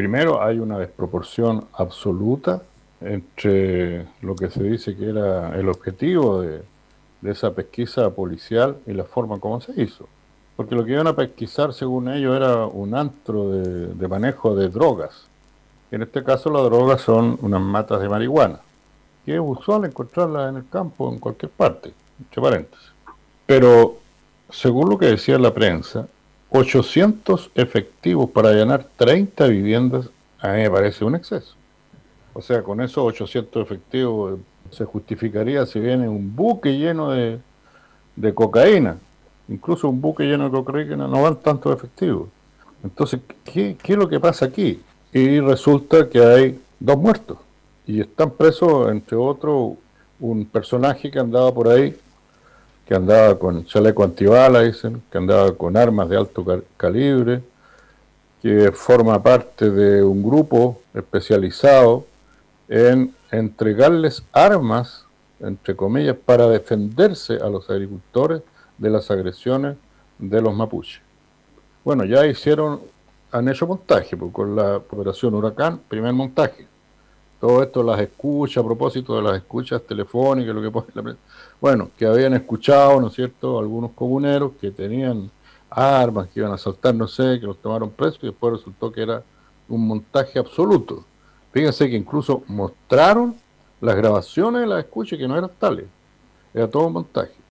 Primero, hay una desproporción absoluta entre lo que se dice que era el objetivo de esa pesquisa policial y la forma como se hizo. Porque lo que iban a pesquisar, según ellos, era un antro de manejo de drogas. En este caso, las drogas son unas matas de marihuana, que es usual encontrarlas en el campo, en cualquier parte, entre paréntesis. Pero, según lo que decía la prensa, 800 efectivos para allanar 30 viviendas, a mí me parece un exceso. O sea, con esos 800 efectivos se justificaría si viene un buque lleno de cocaína. Incluso un buque lleno de cocaína no van tantos efectivos. Entonces, ¿qué es lo que pasa aquí? Y resulta que hay dos muertos. Y están presos, entre otros, un personaje que andaba por ahí, que andaba con chaleco antibala, dicen, que andaba con armas de alto calibre, que forma parte de un grupo especializado en entregarles armas, entre comillas, para defenderse a los agricultores de las agresiones de los mapuches. Bueno, ya han hecho montaje, pues, con la operación Huracán, primer montaje. Todo esto las escuchas, a propósito de las escuchas telefónicas, lo que pone la prensa. Bueno, que habían escuchado, ¿no es cierto?, algunos comuneros que tenían armas, que iban a asaltar, no sé, que los tomaron presos y después resultó que era un montaje absoluto. Fíjense que incluso mostraron las grabaciones de las escuchas que no eran tales, era todo un montaje.